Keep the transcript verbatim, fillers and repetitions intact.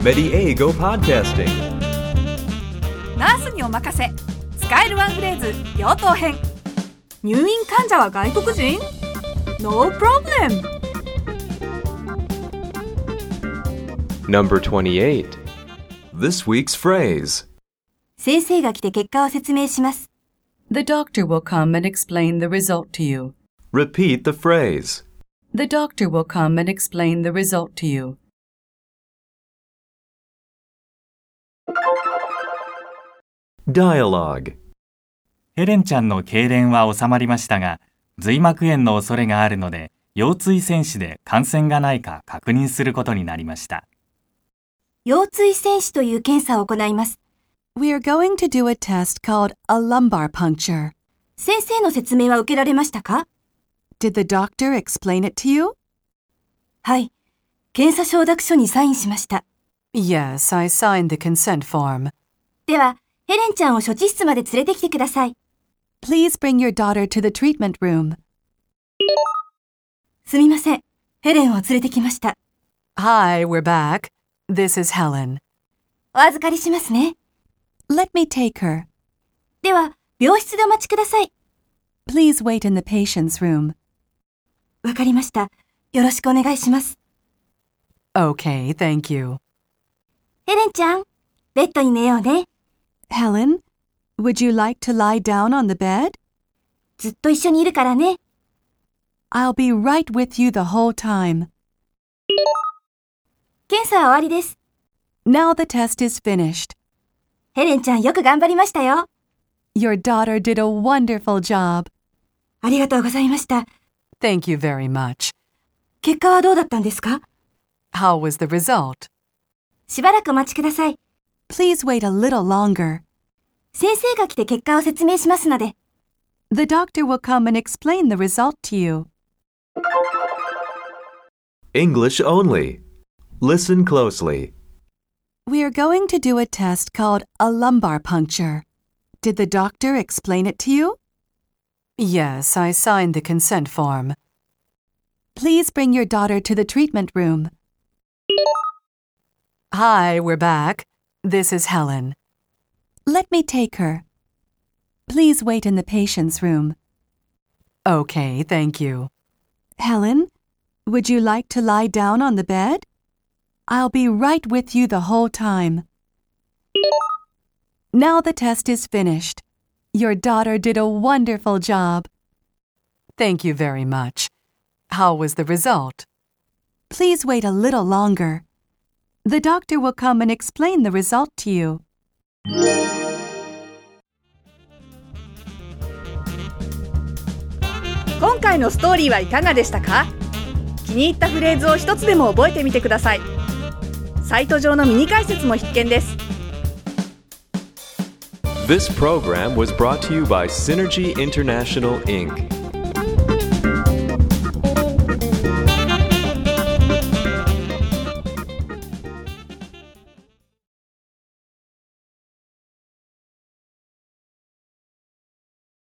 Mediego Podcasting。 ナースにお任せ。使えるワンフレーズ両党編。入院患者は外国人？ No problem。 Number twenty-eight. This week's phrase. 先生が来て結果を説明します。 The doctor will come and explain the result to you. Repeat the phrase. The doctor will come and explain the result to you. Dialogue. ヘレンちゃんの痙攣は収まりましたが、髄膜炎の恐れがあるので、腰椎栓死で感染がないか確認することになりました。 腰椎栓死という検査を行います。 We are going to do a test called a lumbar puncture. 先生の説明は受けられましたか？ Did the doctor explain it to you? はい。検査承諾書にサインしました。 Yes, I signed the consent form. では、ヘレンちゃんを処置室まで連れてきてください。 Please bring your daughter to the treatment room. すみません。ヘレンを連れてきました。 Hi, we're back. This is Helen. お預かりしますね。 Let me take her. では、病室でお待ちください。 Please wait in the patient's room. わかりました。よろしくお願いします。 Okay, thank you. ヘレンちゃん、ベッドに寝ようね。 Helen, would you like to lie down on the bed? ずっと一緒にいるからね。 I'll be right with you the whole time. 検査は終わりです。 Now the test is finished. ヘレンちゃんよく頑張りましたよ。 Your daughter did a wonderful job. ありがとうございました。 Thank you very much. 結果はどうだったんですか？ How was the result? しばらくお待ちください。 Please wait a little longer. 先生が来て結果を説明しますので。 The doctor will come and explain the result to you. English only. Listen closely. We are going to do a test called a lumbar puncture. Did the doctor explain it to you? Yes, I signed the consent form. Please bring your daughter to the treatment room. Hi, we're back. This is Helen. Let me take her. Please wait in the patient's room. Okay, thank you. Helen, would you like to lie down on the bed? I'll be right with you the whole time. Now the test is finished. Your daughter did a wonderful job. Thank you very much. How was the result? Please wait a little longer. The doctor will come and explain the result to you. 今回のストーリーはいかがでしたか？気に入ったフレーズを一つでも覚えてみてください。サイト上のミニ解説も必見です。 This program was brought to you by Synergy International, Incorporated